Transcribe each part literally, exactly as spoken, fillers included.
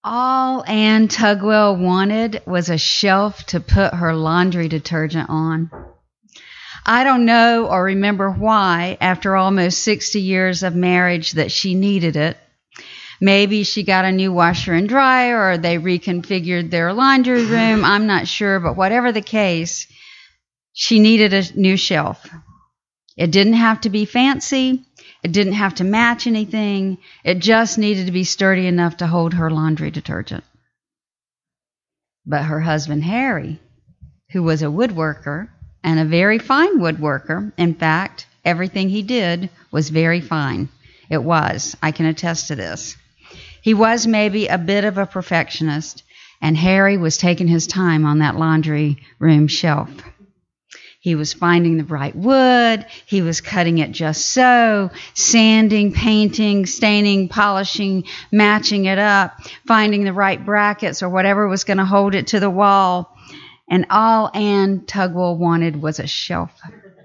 All Anne Tugwell wanted was a shelf to put her laundry detergent on. I don't know or remember why, after almost sixty years of marriage, that she needed it. Maybe she got a new washer and dryer, or they reconfigured their laundry room. I'm not sure, but whatever the case, she needed a new shelf. It didn't have to be fancy. It didn't have to match anything. It just needed to be sturdy enough to hold her laundry detergent. But her husband, Harry, who was a woodworker, and a very fine woodworker, in fact, everything he did was very fine. It was. I can attest to this. He was maybe a bit of a perfectionist, and Harry was taking his time on that laundry room shelf. He was finding the right wood. He was cutting it just so, sanding, painting, staining, polishing, matching it up, finding the right brackets or whatever was going to hold it to the wall. And all Anne Tugwell wanted was a shelf.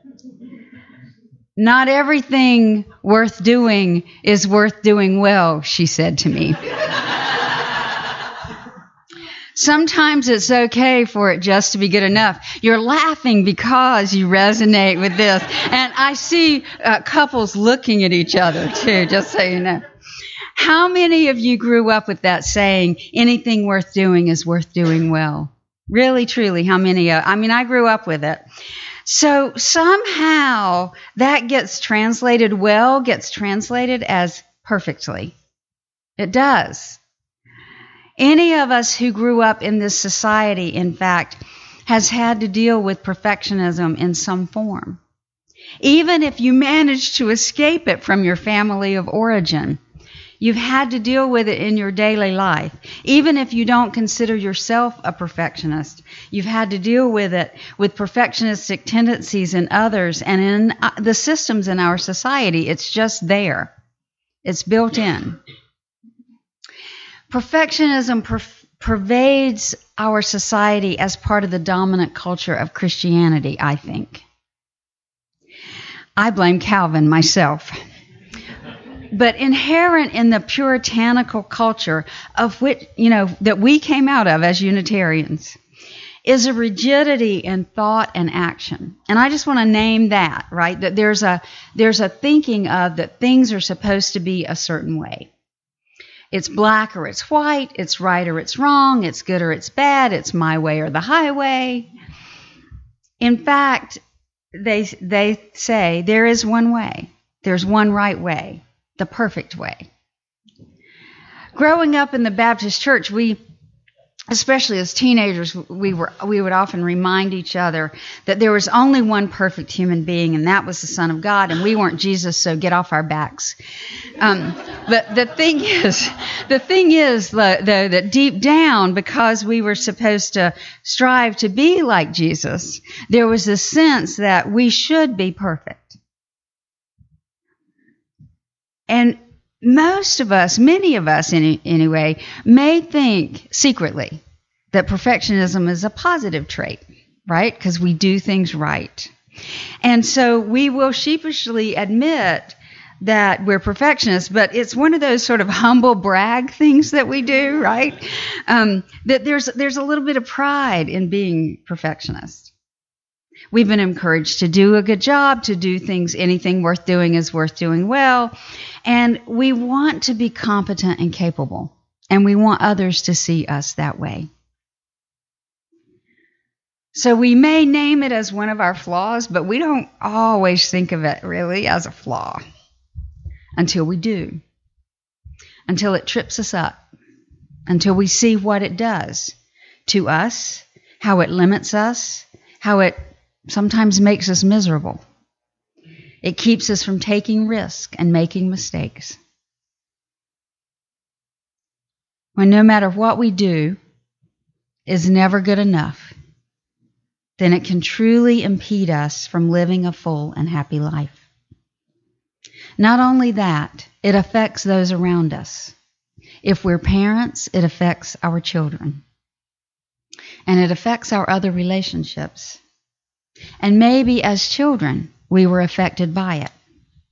Not everything worth doing is worth doing well, she said to me. Sometimes it's okay for it just to be good enough. You're laughing because you resonate with this. And I see uh, couples looking at each other, too, just so you know. How many of you grew up with that saying, anything worth doing is worth doing well? Really, truly, how many? Uh, I mean, I grew up with it. So somehow that gets translated well, gets translated as perfectly. It does. Any of us who grew up in this society, in fact, has had to deal with perfectionism in some form. Even if you manage to escape it from your family of origin, you've had to deal with it in your daily life. Even if you don't consider yourself a perfectionist, you've had to deal with it with perfectionistic tendencies in others and in the systems in our society. It's just there. It's built in. Perfectionism per- pervades our society as part of the dominant culture of Christianity, I think. I blame Calvin myself. But inherent in the puritanical culture of which, you know, that we came out of as Unitarians is a rigidity in thought and action. And I just want to name that, right? That there's a there's a thinking of that things are supposed to be a certain way. It's black or it's white, it's right or it's wrong, it's good or it's bad, it's my way or the highway. In fact, they they say there is one way. There's one right way, the perfect way. Growing up in the Baptist church, we, especially as teenagers, we were we would often remind each other that there was only one perfect human being, and that was the Son of God, and we weren't Jesus, so get off our backs. Um, but the thing is, the thing is, though, that deep down, because we were supposed to strive to be like Jesus, there was a sense that we should be perfect. And most of us, many of us any, anyway, may think secretly that perfectionism is a positive trait, right? Because we do things right. And so we will sheepishly admit that we're perfectionists, but it's one of those sort of humble brag things that we do, right? Um, that there's there's a little bit of pride in being perfectionist. We've been encouraged to do a good job, to do things, anything worth doing is worth doing well. And we want to be competent and capable. And we want others to see us that way. So we may name it as one of our flaws, but we don't always think of it really as a flaw until we do. Until it trips us up. Until we see what it does to us, how it limits us, how it sometimes makes us miserable. It keeps us from taking risk and making mistakes. When no matter what we do is never good enough, then it can truly impede us from living a full and happy life. Not only that, it affects those around us. If we're parents, it affects our children. And it affects our other relationships. And maybe as children, we were affected by it.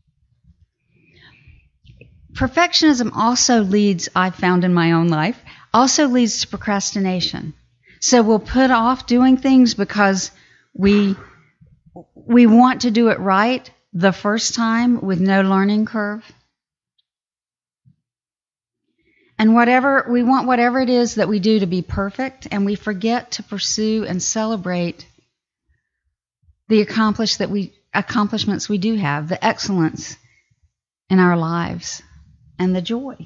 Perfectionism also leads, I've found in my own life, also leads to procrastination. So we'll put off doing things because we we want to do it right the first time with no learning curve. And whatever we want whatever it is that we do to be perfect, and we forget to pursue and celebrate the accomplish that we accomplishments we do have, the excellence in our lives, and the joy.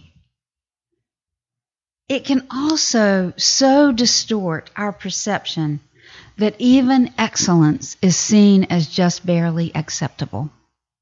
It can also so distort our perception that even excellence is seen as just barely acceptable.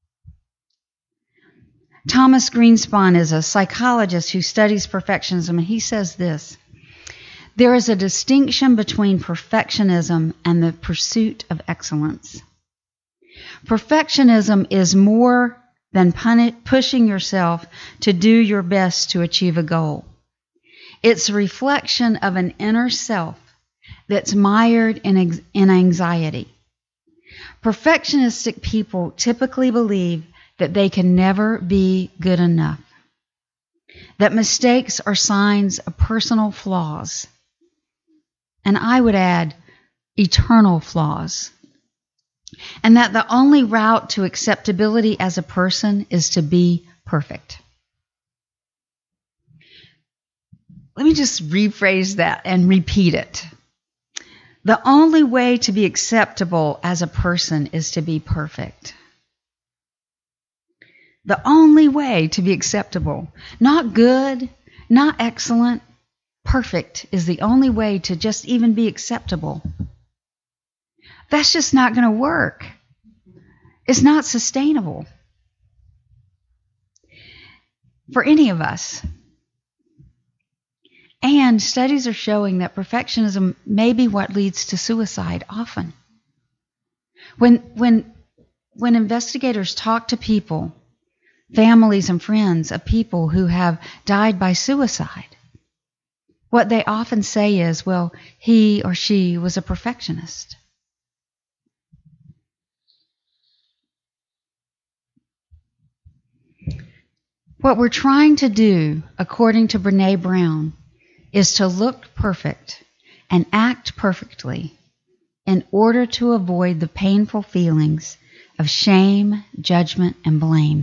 Thomas Greenspon is a psychologist who studies perfectionism, and he says this: there is a distinction between perfectionism and the pursuit of excellence. Perfectionism is more than pun- pushing yourself to do your best to achieve a goal. It's a reflection of an inner self that's mired in, ex- in anxiety. Perfectionistic people typically believe that they can never be good enough, that mistakes are signs of personal flaws, and I would add, eternal flaws, and that the only route to acceptability as a person is to be perfect. Let me just rephrase that and repeat it. The only way to be acceptable as a person is to be perfect. The only way to be acceptable, not good, not excellent, perfect is the only way to just even be acceptable. That's just not going to work. It's not sustainable for any of us. And studies are showing that perfectionism may be what leads to suicide often. When, when, when investigators talk to people, families and friends of people who have died by suicide, what they often say is, well, he or she was a perfectionist. What we're trying to do, according to Brené Brown, is to look perfect and act perfectly in order to avoid the painful feelings of shame, judgment, and blame.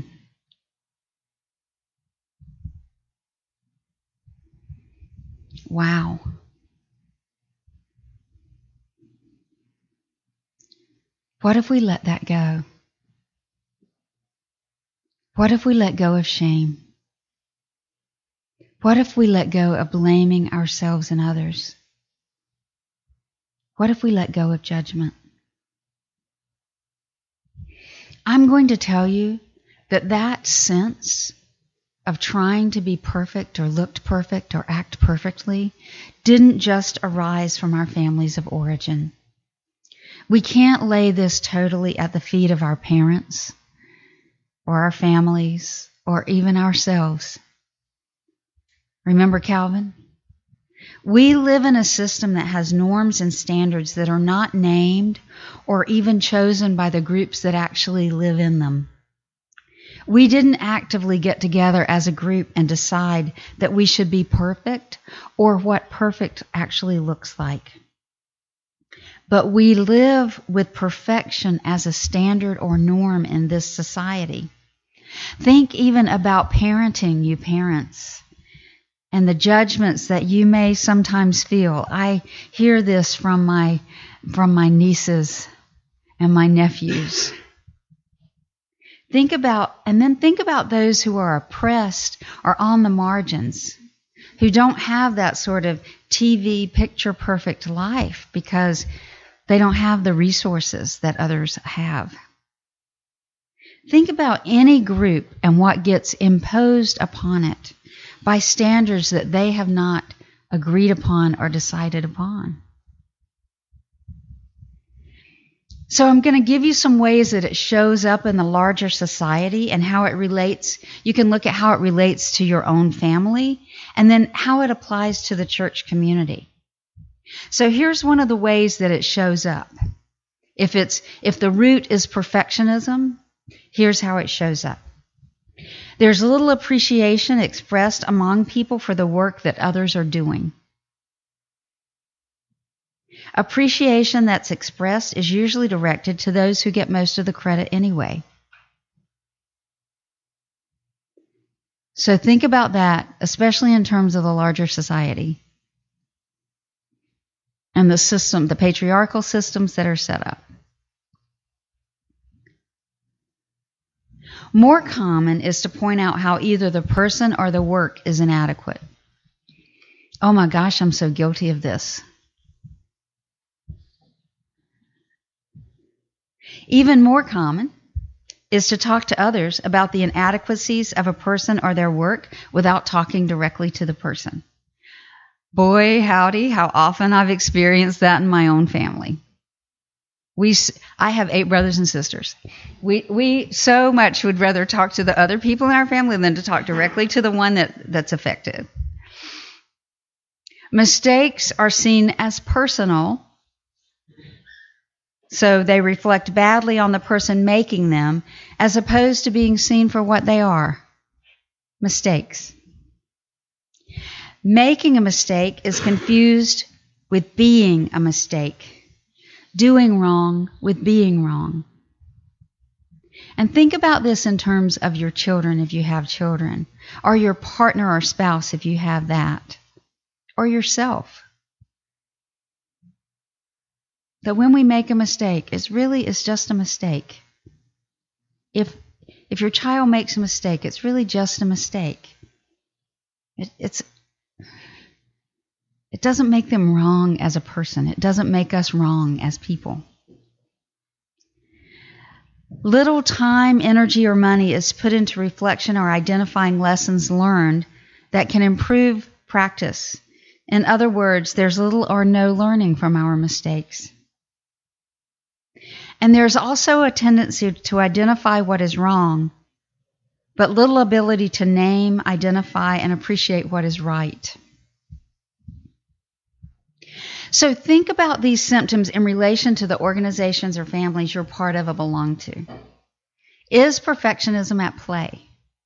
Wow. What if we let that go? What if we let go of shame? What if we let go of blaming ourselves and others? What if we let go of judgment? I'm going to tell you that that sense of trying to be perfect or look perfect or act perfectly didn't just arise from our families of origin. We can't lay this totally at the feet of our parents or our families or even ourselves. Remember Calvin? We live in a system that has norms and standards that are not named or even chosen by the groups that actually live in them. We didn't actively get together as a group and decide that we should be perfect or what perfect actually looks like. But we live with perfection as a standard or norm in this society. Think even about parenting, you parents, and the judgments that you may sometimes feel. I hear this from my from my nieces and my nephews. Think about, and then think about those who are oppressed or on the margins, who don't have that sort of T V picture perfect life because they don't have the resources that others have. Think about any group and what gets imposed upon it by standards that they have not agreed upon or decided upon. So I'm going to give you some ways that it shows up in the larger society and how it relates. You can look at how it relates to your own family and then how it applies to the church community. So here's one of the ways that it shows up. If it's if the root is perfectionism, here's how it shows up. There's little appreciation expressed among people for the work that others are doing. Appreciation that's expressed is usually directed to those who get most of the credit anyway. So think about that, especially in terms of the larger society and the system, the patriarchal systems that are set up. More common is to point out how either the person or the work is inadequate. Oh my gosh, I'm so guilty of this. Even more common is to talk to others about the inadequacies of a person or their work without talking directly to the person. Boy, howdy, how often I've experienced that in my own family. We, I have eight brothers and sisters. We we so much would rather talk to the other people in our family than to talk directly to the one that, that's affected. Mistakes are seen as personal, so they reflect badly on the person making them, as opposed to being seen for what they are, mistakes. Making a mistake is confused with being a mistake. Doing wrong with being wrong. And think about this in terms of your children if you have children, or your partner or spouse if you have that, or yourself. That when we make a mistake, it really is just a mistake. If if your child makes a mistake, it's really just a mistake. It, it's It doesn't make them wrong as a person. It doesn't make us wrong as people. Little time, energy, or money is put into reflection or identifying lessons learned that can improve practice. In other words, there's little or no learning from our mistakes. And there's also a tendency to identify what is wrong, but little ability to name, identify, and appreciate what is right. So think about these symptoms in relation to the organizations or families you're part of or belong to. Is perfectionism at play?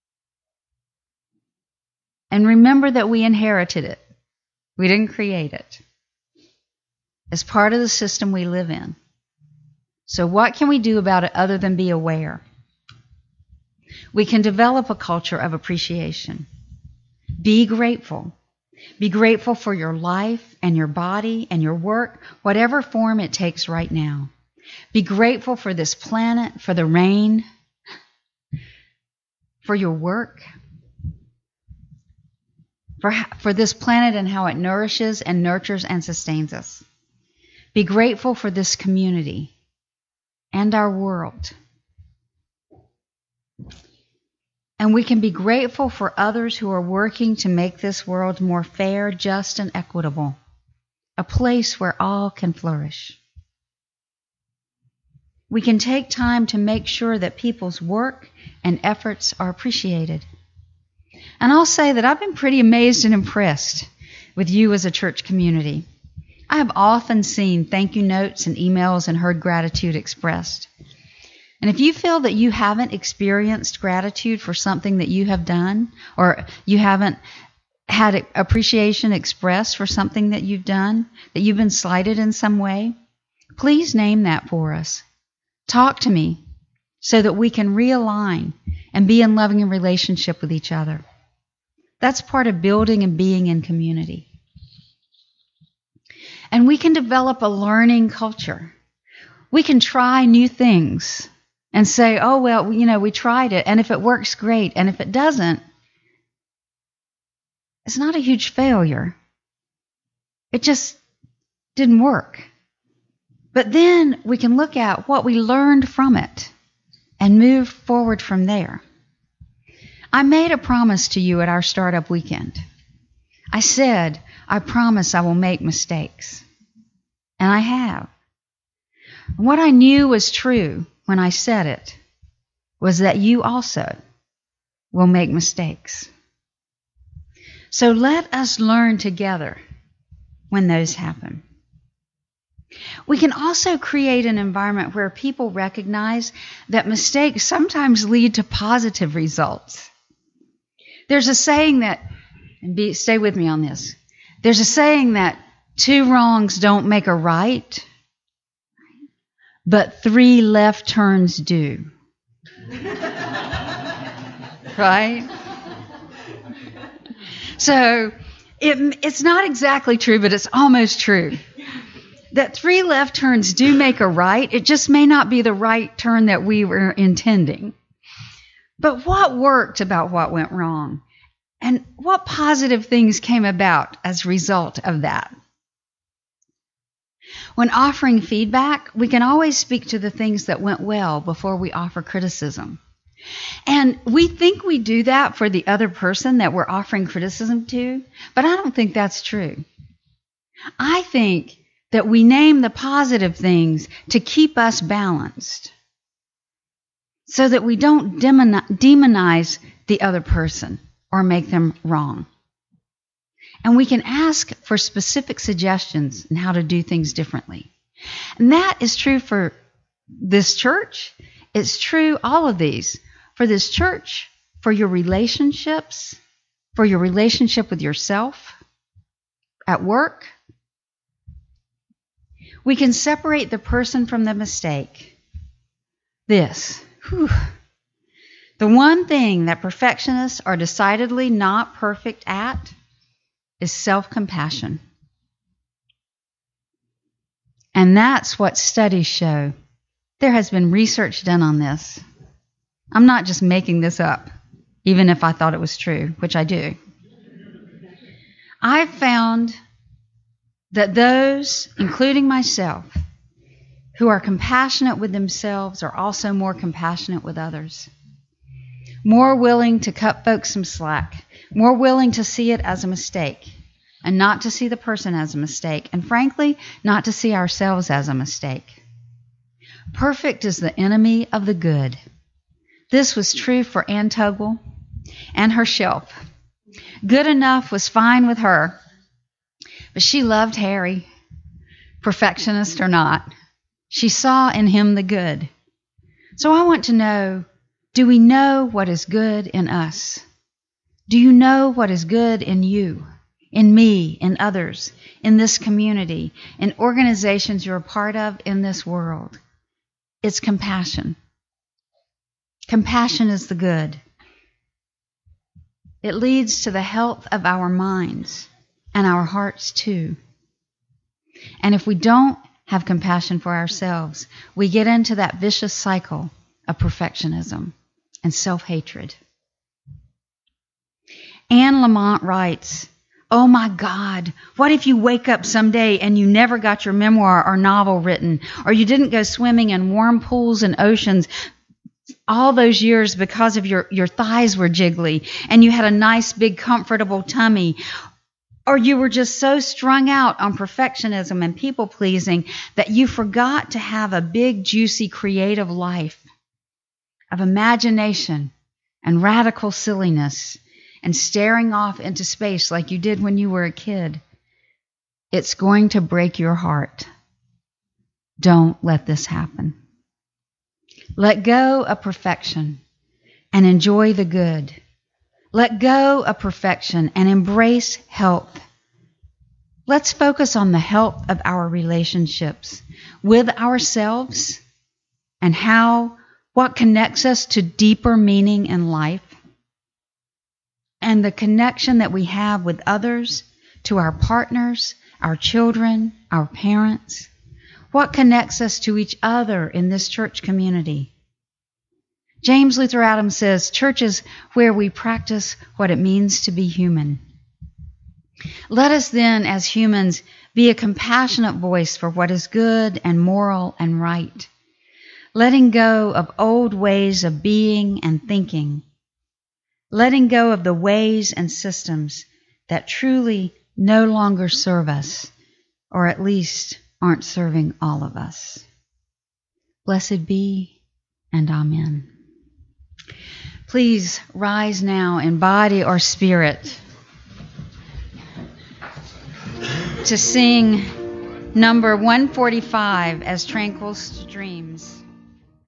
And remember that we inherited it. We didn't create it. It's part of the system we live in. So what can we do about it other than be aware? We can develop a culture of appreciation. Be grateful. Be grateful for your life and your body and your work, whatever form it takes right now. Be grateful for this planet, for the rain, for your work, for, for this planet and how it nourishes and nurtures and sustains us. Be grateful for this community and our world. And we can be grateful for others who are working to make this world more fair, just, and equitable, a place where all can flourish. We can take time to make sure that people's work and efforts are appreciated. And I'll say that I've been pretty amazed and impressed with you as a church community. I have often seen thank you notes and emails and heard gratitude expressed. And if you feel that you haven't experienced gratitude for something that you have done, or you haven't had appreciation expressed for something that you've done, that you've been slighted in some way, please name that for us. Talk to me so that we can realign and be in loving relationship with each other. That's part of building and being in community. And we can develop a learning culture. We can try new things and say, oh, well, you know, we tried it, and if it works, great. And if it doesn't, it's not a huge failure. It just didn't work. But then we can look at what we learned from it and move forward from there. I made a promise to you at our startup weekend. I said, I promise I will make mistakes. And I have. What I knew was true when I said it was that you also will make mistakes. So let us learn together when those happen. We can also create an environment where people recognize that mistakes sometimes lead to positive results. There's a saying that, and be, stay with me on this, there's a saying that Two wrongs don't make a right, but three left turns do. Right? So it, it's not exactly true, but it's almost true. That three left turns do make a right. It just may not be the right turn that we were intending. But what worked about what went wrong? And what positive things came about as a result of that? When offering feedback, we can always speak to the things that went well before we offer criticism. And we think we do that for the other person that we're offering criticism to, but I don't think that's true. I think that we name the positive things to keep us balanced so that we don't demonize the other person or make them wrong. And we can ask for specific suggestions on how to do things differently. And that is true for this church. It's true, all of these, for this church, for your relationships, for your relationship with yourself, at work. We can separate the person from the mistake. This, whew, the one thing that perfectionists are decidedly not perfect at is self-compassion. And that's what studies show. There has been research done on this. I'm not just making this up, even if I thought it was true, which I do. I've found that those, including myself, who are compassionate with themselves are also more compassionate with others. More willing to cut folks some slack. More willing to see it as a mistake and not to see the person as a mistake. And frankly, not to see ourselves as a mistake. Perfect is the enemy of the good. This was true for Ann Tugwell and her shelf. Good enough was fine with her, but she loved Harry, perfectionist or not. She saw in him the good. So I want to know, do we know what is good in us? Do you know what is good in you, in me, in others, in this community, in organizations you're a part of in this world? It's compassion. Compassion is the good. It leads to the health of our minds and our hearts too. And if we don't have compassion for ourselves, we get into that vicious cycle of perfectionism and self-hatred. Anne Lamott writes, "Oh my God, what if you wake up someday and you never got your memoir or novel written, or you didn't go swimming in warm pools and oceans all those years because of your, your thighs were jiggly, and you had a nice, big, comfortable tummy, or you were just so strung out on perfectionism and people-pleasing that you forgot to have a big, juicy, creative life of imagination and radical silliness and staring off into space like you did when you were a kid. It's going to break your heart. Don't let this happen. Let go of perfection and enjoy the good. Let go of perfection and embrace health. Let's focus on the health of our relationships with ourselves and how, what connects us to deeper meaning in life, and the connection that we have with others, to our partners, our children, our parents. What connects us to each other in this church community? James Luther Adams says, church is where we practice what it means to be human. Let us then, as humans, be a compassionate voice for what is good and moral and right, letting go of old ways of being and thinking, letting go of the ways and systems that truly no longer serve us, or at least aren't serving all of us. Blessed be, and amen. Please rise now in body or spirit to sing number one forty-five, As Tranquil Streams.